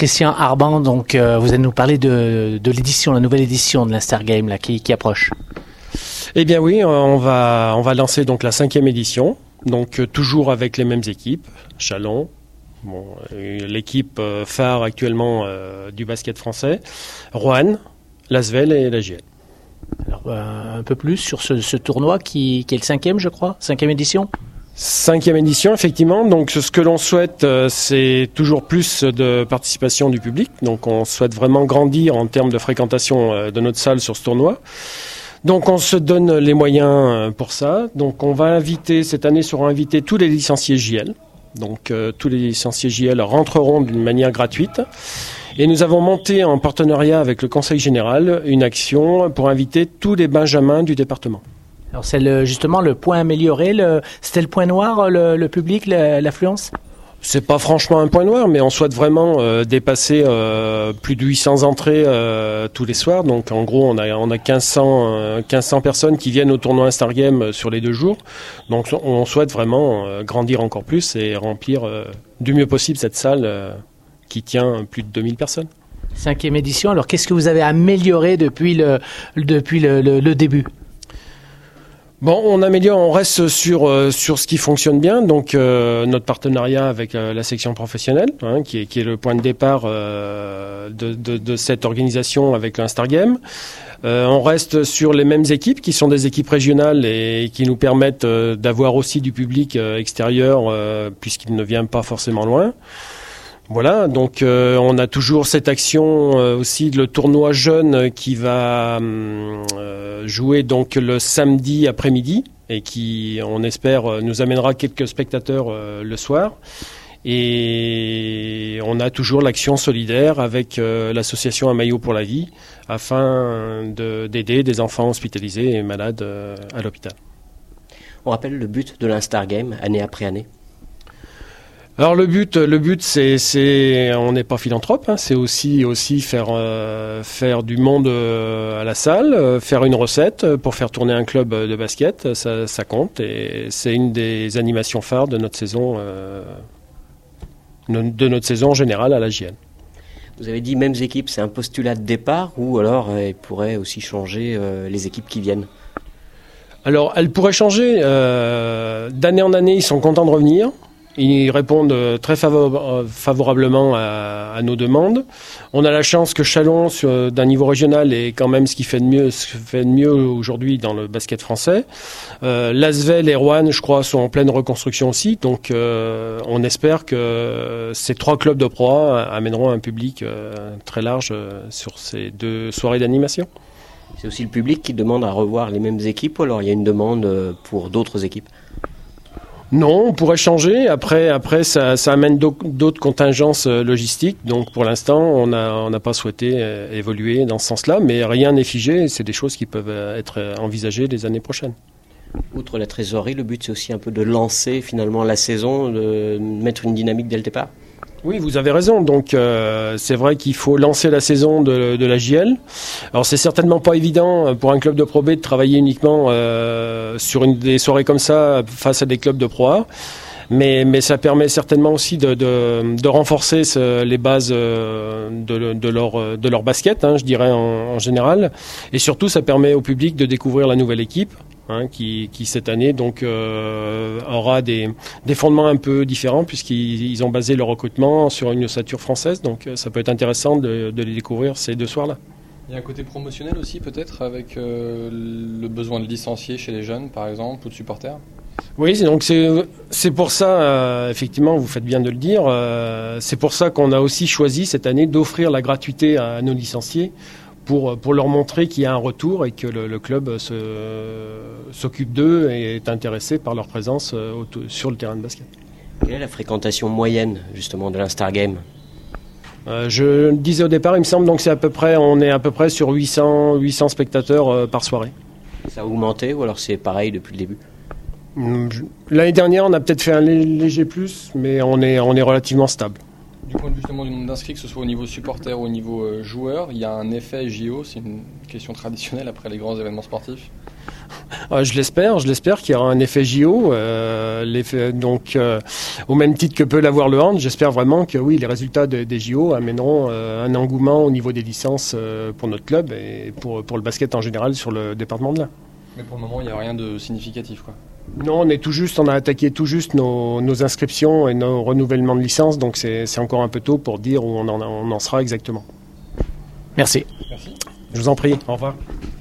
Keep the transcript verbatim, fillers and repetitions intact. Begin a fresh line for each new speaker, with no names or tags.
Christian Arban, donc euh, vous allez nous parler de, de l'édition, la nouvelle édition de l'Instar Game là, qui, qui approche.
Eh bien oui, on va, on va lancer donc la cinquième édition, donc euh, toujours avec les mêmes équipes, Chalon, bon, l'équipe euh, phare actuellement euh, du basket français, Roanne, l'Asvel et la G L.
Alors, euh, un peu plus sur ce, ce tournoi qui, qui est le cinquième, je crois, cinquième édition.
Cinquième édition, effectivement. Donc, ce que l'on souhaite, euh, c'est toujours plus de participation du public. Donc, on souhaite vraiment grandir en termes de fréquentation euh, de notre salle sur ce tournoi. Donc, on se donne les moyens euh, pour ça. Donc, on va inviter, cette année seront invités tous les licenciés J L. Donc, euh, tous les licenciés J L rentreront d'une manière gratuite. Et nous avons monté en partenariat avec le Conseil général une action pour inviter tous les benjamins du département.
Alors c'est le, justement le point amélioré, le, c'était le point noir, le, le public, le, l'affluence?
C'est pas franchement un point noir, mais on souhaite vraiment euh, dépasser euh, plus de huit cents entrées euh, tous les soirs. Donc en gros, on a, on a quinze cents personnes qui viennent au tournoi Instar Game sur les deux jours. Donc on souhaite vraiment euh, grandir encore plus et remplir euh, du mieux possible cette salle euh, qui tient plus de deux mille personnes.
Cinquième édition, alors qu'est-ce que vous avez amélioré depuis le, depuis le, le, le début?
Bon, on améliore, on reste sur euh, sur ce qui fonctionne bien. Donc euh, notre partenariat avec euh, la section professionnelle, hein, qui est qui est le point de départ euh, de, de de cette organisation avec l'Instar Game. Euh, on reste sur les mêmes équipes, qui sont des équipes régionales et qui nous permettent euh, d'avoir aussi du public euh, extérieur, euh, puisqu'il ne vient pas forcément loin. Voilà, donc euh, on a toujours cette action euh, aussi, le tournoi jeune qui va euh, jouer donc le samedi après-midi et qui, on espère, nous amènera quelques spectateurs euh, le soir. Et on a toujours l'action solidaire avec euh, l'association Un maillot pour la vie afin de, d'aider des enfants hospitalisés et malades euh, à l'hôpital.
On rappelle le but de l'Instar Game, année après année.
Alors le but, le but, c'est, c'est, on n'est pas philanthrope, hein, c'est aussi, aussi faire, euh, faire du monde euh, à la salle, euh, faire une recette pour faire tourner un club de basket, ça, ça compte et c'est une des animations phares de notre saison, euh, de notre saison générale à la J N.
Vous avez dit mêmes équipes, c'est un postulat de départ ou alors euh, il pourrait aussi changer euh, les équipes qui viennent?
Alors, elles pourraient changer. Euh, d'année en année, ils sont contents de revenir. Ils répondent très favor- favorablement à, à nos demandes. On a la chance que Chalon, sur, d'un niveau régional, est quand même ce qui fait de mieux, ce qui fait de mieux aujourd'hui dans le basket français. Euh, L'Asvel et Roanne, je crois, sont en pleine reconstruction aussi. Donc, euh, on espère que ces trois clubs de Pro A amèneront un public euh, très large euh, sur ces deux soirées d'animation.
C'est aussi le public qui demande à revoir les mêmes équipes ou alors il y a une demande pour d'autres équipes?
Non, on pourrait changer. Après, après ça, ça amène d'autres contingences logistiques. Donc, pour l'instant, on n'a on n'a pas souhaité évoluer dans ce sens-là. Mais rien n'est figé. C'est des choses qui peuvent être envisagées les années prochaines.
Outre la trésorerie, le but, c'est aussi un peu de lancer finalement la saison, de mettre une dynamique dès le départ.
Oui, vous avez raison. Donc, euh, c'est vrai qu'il faut lancer la saison de, de la J L. Alors, c'est certainement pas évident pour un club de Pro B de travailler uniquement euh, sur une, des soirées comme ça face à des clubs de Pro A. Mais, mais ça permet certainement aussi de, de, de renforcer ce, les bases de, de, leur, de leur basket, hein, je dirais en, en général. Et surtout, ça permet au public de découvrir la nouvelle équipe. Hein, qui, qui cette année donc euh, aura des, des fondements un peu différents puisqu'ils ils ont basé leur recrutement sur une ossature française, donc ça peut être intéressant de, de les découvrir ces deux soirs-là.
Il y a un côté promotionnel aussi peut-être avec euh, le besoin de licenciés chez les jeunes par exemple ou de supporters?
Oui, c'est, donc c'est, c'est pour ça, euh, effectivement, vous faites bien de le dire, euh, c'est pour ça qu'on a aussi choisi cette année d'offrir la gratuité à nos licenciés Pour, pour leur montrer qu'il y a un retour et que le, le club se, s'occupe d'eux et est intéressé par leur présence au, sur le terrain de basket.
Quelle est la fréquentation moyenne justement de l'Instar Game?
euh, Je le disais au départ, il me semble donc c'est à peu près, on est à peu près sur huit cents, huit cents spectateurs euh, par soirée.
Ça a augmenté ou alors c'est pareil depuis le début?
L'année dernière, on a peut-être fait un léger plus, mais on est, on est relativement stable.
Du point de vue justement du nombre d'inscrits, que ce soit au niveau supporter ou au niveau euh, joueur, il y a un effet J O, c'est une question traditionnelle après les grands événements sportifs?
Euh, je l'espère, je l'espère qu'il y aura un effet J O. Euh, l'effet, donc, euh, au même titre que peut l'avoir le hand, j'espère vraiment que oui, les résultats de, des J O amèneront euh, un engouement au niveau des licences euh, pour notre club et pour, pour le basket en général sur le département de l'Ain.
Mais pour le moment, il n'y a rien de significatif, quoi.
Non, on est tout juste, on a attaqué tout juste nos, nos inscriptions et nos renouvellements de licences, donc c'est, c'est encore un peu tôt pour dire où on en, on en sera exactement.
Merci.
Merci.
Je vous en prie, au revoir.